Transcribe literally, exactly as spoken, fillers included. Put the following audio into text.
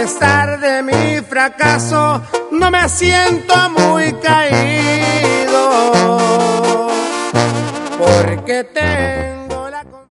pesar de mi fracaso, no me siento muy caído, porque te